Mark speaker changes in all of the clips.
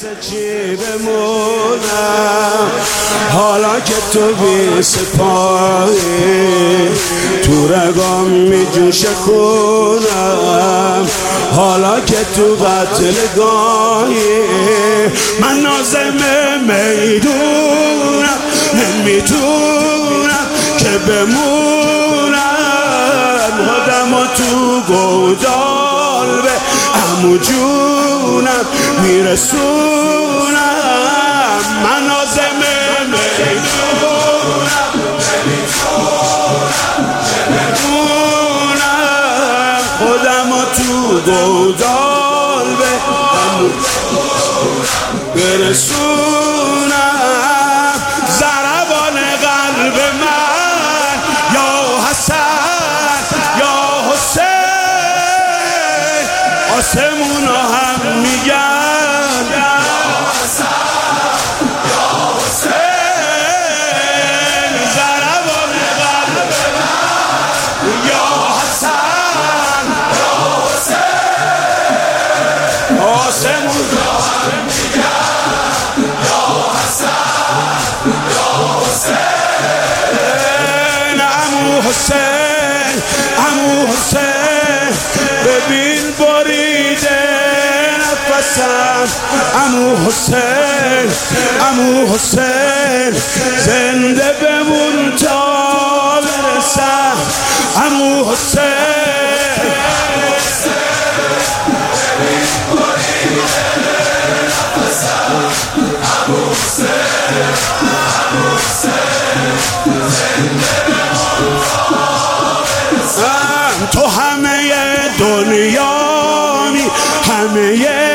Speaker 1: واسه چی بمونم حالا که تو بی سپاهی تو رگام میجوشه خونم حالا که تو قتلگاهی من نازم میدونم نمیتونم که بمونم خودمو تو گودال به عمو جونم میرسونم من نازم میدونم نمیتونم خودمو تو گودال به عمو برسونم ضربان قلب من یا حسن یا حسین آسمونا هم میگن یا حسن یا حسین ضربان قلب من یا حسن یا حسین آسمونا هم میگن یا حسن یا حسین عمو حسین عمو حسین ببین بریده نفسم عمو حسین عمو حسین زنده بمون تا برسم عمو حسین ببین بریده نفسم عمو حسین عمو حسین زنده بمون تا تو همه دنیامی همه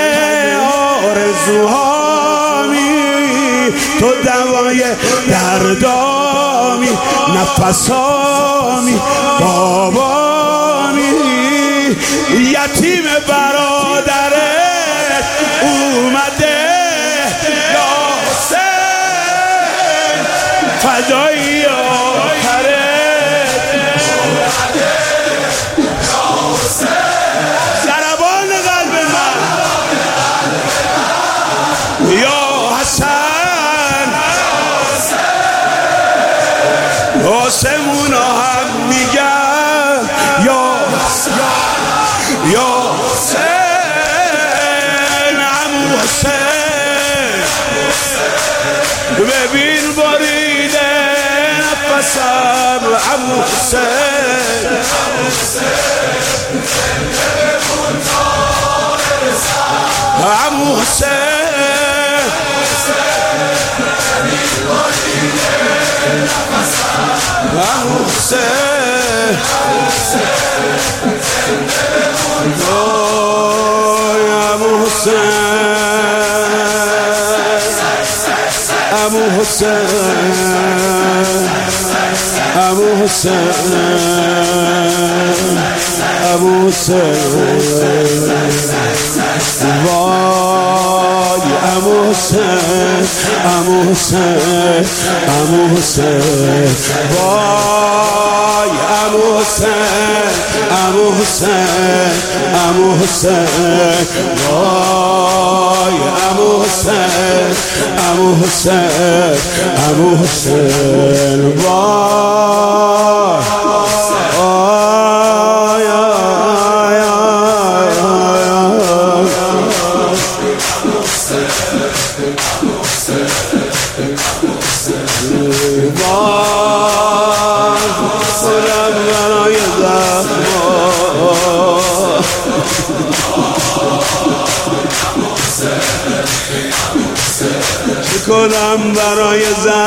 Speaker 1: آرزوهامی تو دوای دردامی نفسامی بابامی یتیم برادرت اومده یا حسین فدایی آخرت اومده یا حسین ضربان قلب من یا حسن آسمونا هم میگن یا حسین عمو حسین ببین بریده نفسم عمو حسین عمو حسین عمو حسین عمو حسین عمو حسین عمو حسین عمو حسین وای عمو حسین عمو حسین عمو حسین وای عمو حسین عمو حسین عمو حسین وای عمو حسین عمو حسین عمو حسین وای چه کنم برای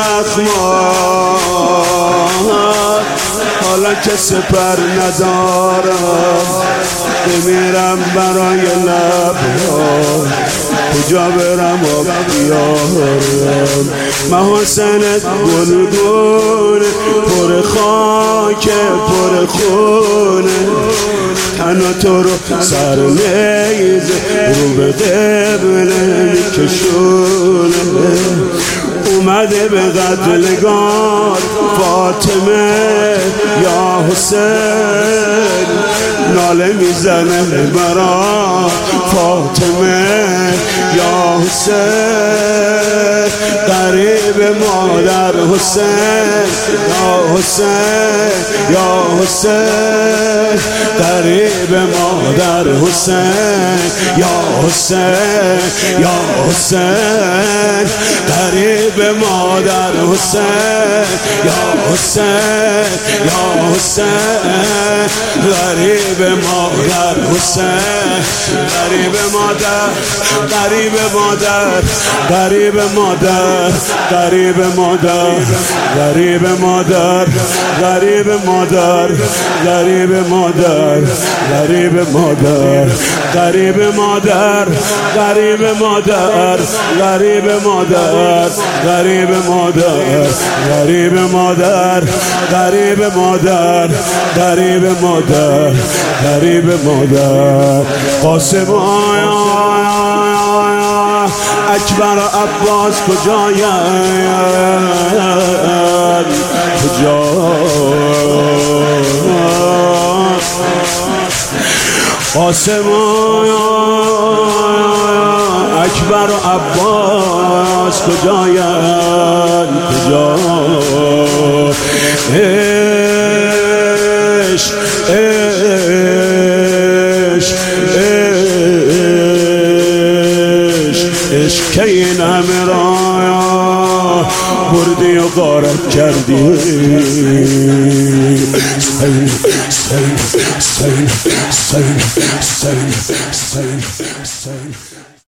Speaker 1: زخمات حالا که سپر ندارم بمیرم برای لبات کجا برم و بیارم محاسنت گلگون پر خاک پر خونه تنها تو رو سر نیزه رو به قبله میکشونه اومده به قتلگاه فاطمه یا حسین ناله میزنه برا فاطمه یا حسین غریب مادر حسین یا حسین یا حسین غریب مادر حسین یا حسین یا حسین غریب مادر حسین یا حسین یا حسین غریب مادر حسین غریب مادر غریب مادر غریب مادر غریب مادر غریب مادر غریب مادر غریب مادر غریب مادر غریب مادر غریب مادر غریب مادر غریب مادر غریب مادر غریب مادر غریب مادر غریب مادر قاسم اکبر و عباس کجایند کجا قاسم اکبر و عباس کجایند کجا عشق عشق عشق که این همه را بردی و غارت کردی سین سین سین سین سین سین سین